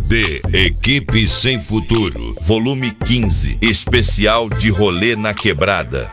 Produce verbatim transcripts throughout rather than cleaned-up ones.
D. Equipe Sem Futuro, volume quinze, especial de rolê na quebrada.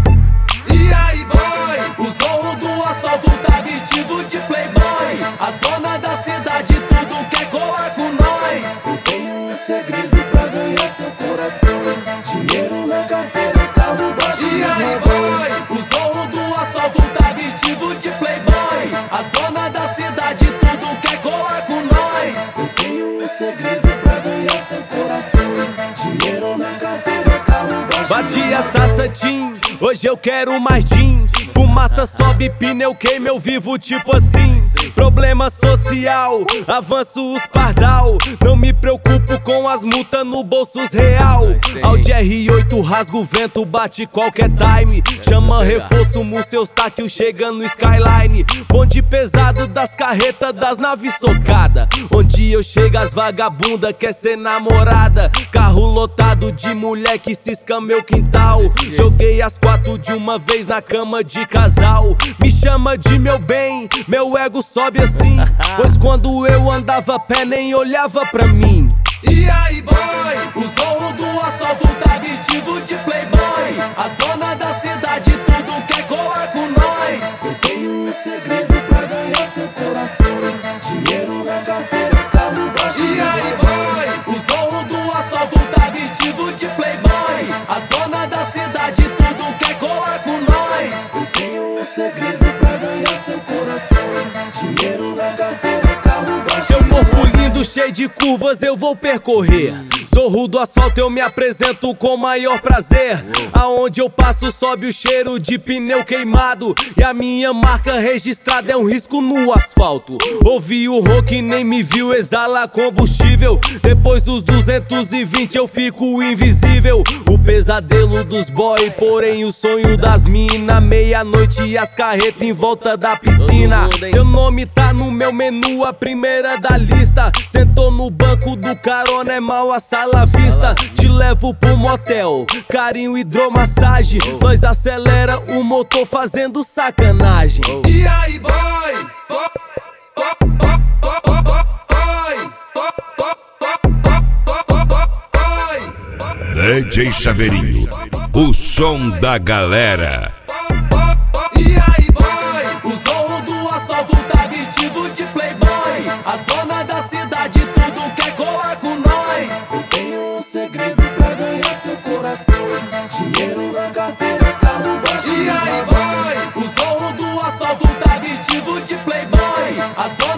E aí, boy, o zorro do assalto tá vestido de playboy. As donas da cidade tudo quer colar com nós. Eu tenho um segredo pra ganhar seu coração: dinheiro na carteira, carro baixo. E aí, boy, o zorro do assalto tá vestido de playboy. As donas da cidade tudo quer colar com nós. Eu tenho um segredo pra ganhar seu coração: dinheiro na carteira, carro baixo. Bati as taças, Tim, hoje eu quero mais gin. Fumaça sobe, pneu queima, eu vivo tipo assim. Problema social, avanço os pardal. Não me preocupo com as multas no bolsos real. Audi R oito rasga o vento, bate qualquer time. Chama reforço, seus táquil chega no skyline. Bonde pesado das carretas, das naves socada. Onde eu chego as vagabunda quer ser namorada. Carro lotado de mulher que cisca meu quintal. Joguei as quatro de uma vez na cama de casal. Me chama de meu bem, meu ego sobe assim. Pois quando eu andava a pé nem olhava pra mim. E aí, boy, o zorro do assalto tá vestido de playboy. As donas da cidade tudo quer colar com nós. Eu tenho um segredo pra ganhar seu coração: dinheiro na carteira, carro baixo. E aí, boy, o zorro do assalto tá vestido de playboy. As donas da cidade tudo quer colar com nós. Eu tenho um segredo pra ganhar seu coração: dinheiro na carteira, carro baixo. Seu corpo lindo, cheio de curvas, eu vou percorrer. Zorro do asfalto, eu me apresento com maior prazer. Aonde eu passo sobe o cheiro de pneu queimado. E a minha marca registrada é um risco no asfalto. Ouvi o rock, nem me viu, exala combustível. Depois dos duzentos e vinte eu fico invisível. O pesadelo dos boy, porém o sonho das mina. Meia-noite e as carretas em volta da piscina. Seu nome tá no meu menu, a primeira da lista. Sentou no banco do carona, é mal a sala vista. Te levo pro motel, carinho, hidromassagem. Nós acelera o motor fazendo sacanagem. E aí, boy, boy, boy, boy, boy, boy, D J Chaveirinho, o som da galera. E aí, boy, o zorro do assalto tá vestido de playboy. As donas da cidade tudo quer colar com nós. Eu tenho um segredo pra ganhar seu coração: dinheiro na carteira, carro baixo. E aí, boy, o zorro do assalto tá vestido de playboy. As donas